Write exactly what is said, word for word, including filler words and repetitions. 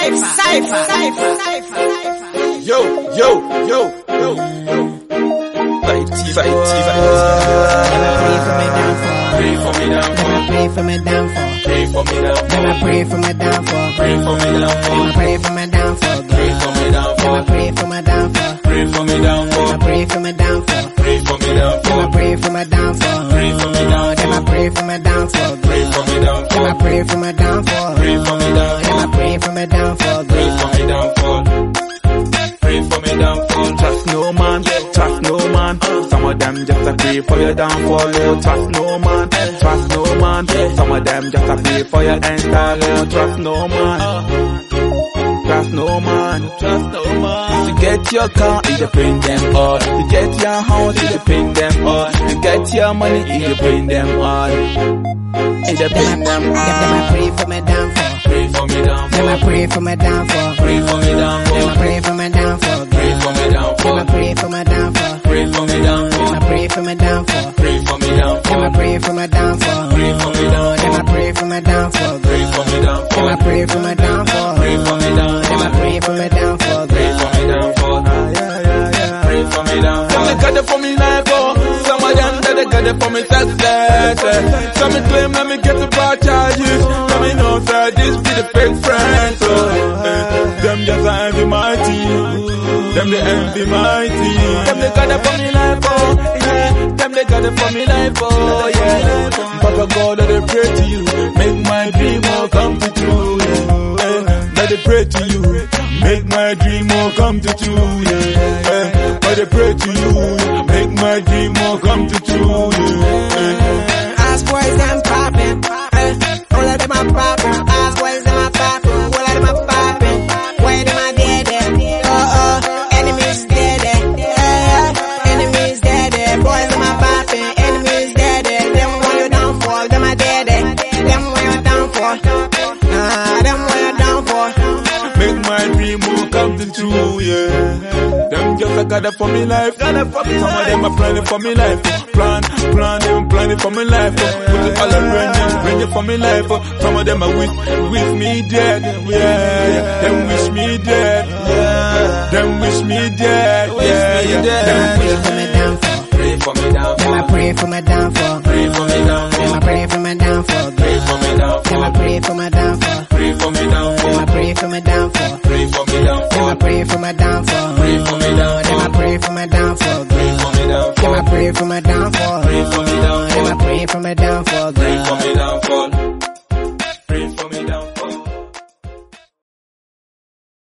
Cypher, Cypher, Cypher, Cypher. Yo, yo, yo, yo, yo. Fight, fight, fight. Pray for me downfall. Pray for me downfall. Pray for me downfall. Pray for me downfall. Pray for me downfall. Pray for me downfall. Pray for me downfall. Pray for me downfall. Pray for me downfall. Pray for me downfall. Pray for me downfall. Pray for my downfall. Pray for me downfall. Pray for my downfall. Pray for me downfall. Pray for my downfall. Pray for me downfall. Pray for my downfall. Pray for me downfall. Pray for me downfall. Trust no man, trust no man. Some of them just a pray for your downfall. Oh, trust no man, trust no man. Some of them just a pray for your entire. Oh, trust no man. Trust no man, trust no man. To get your car, you bring them all. To get your house, you bring them all. To get your money, you bring them all. You bring them all. Them I pray for my downfall. Pray for me downfall. Them I pray for my downfall. Pray for me downfall. Them I pray for my downfall. Pray for me downfall. Them I pray for my downfall. Pray for me downfall. Them I pray for my downfall. Pray for me downfall. Them I pray for my downfall. Pray for me downfall. Them I pray for my downfall. Pray for me downfall. Them I pray for my downfall. Pray for me downfall. Them I pray for my downfall. Pray for me downfall. Pray for me downfall. Some they got it for me like oh. Some of them that they got it for me success. Some me claim let me get the bad charges. Let me know that this be the fake friends. Oh, eh. Them just a envy my team. Them they envy my team. Them they got it for me like oh. Yeah. Them they got it for me like oh yeah. Papa God that they pray to you. Make my dream all come to true. Yeah. Eh. That they pray to you. Make my dream all come to true. Yeah. Eh. But they pray to you. Make my dream all come to true. Yeah. Eh. Ask boys them poppin', eh. All of them are poppin'. Ask boys them are poppin'. All of them are poppin'. Why them are dead there? Oh oh, enemies dead there. Yeah, enemies dead there. Boys them are poppin'. Enemies dead there. Them want you downfall. Them are dead there. Them want you downfall. Ah, them want you downfall. Make my dream all come to true. Yeah. Them just a got it for me life. Got it for me Some life. Of them are planning for me life. Plan, plan, them planning for me life. Put it all around them, bring it for me life. Some of them are wish, wish me dead. Yeah, yeah. Them wish me dead. Yeah. Them wish me dead. Yeah, yeah. Them Pray for my downfall. Pray for me downfall. Them I pray for my downfall. Pray for me downfall. Them I pray for my downfall. Pray for me downfall. Them I pray for my downfall. Pray for me downfall. Them I pray for my downfall. Pray for me Them downfall. I pray for my downfall. Pray for me downfall. Them I pray for my downfall. Pray for me downfall. Them I pray for my downfall. Pray for me downfall. Them I pray for my downfall. Pray for me downfall. Pray for me.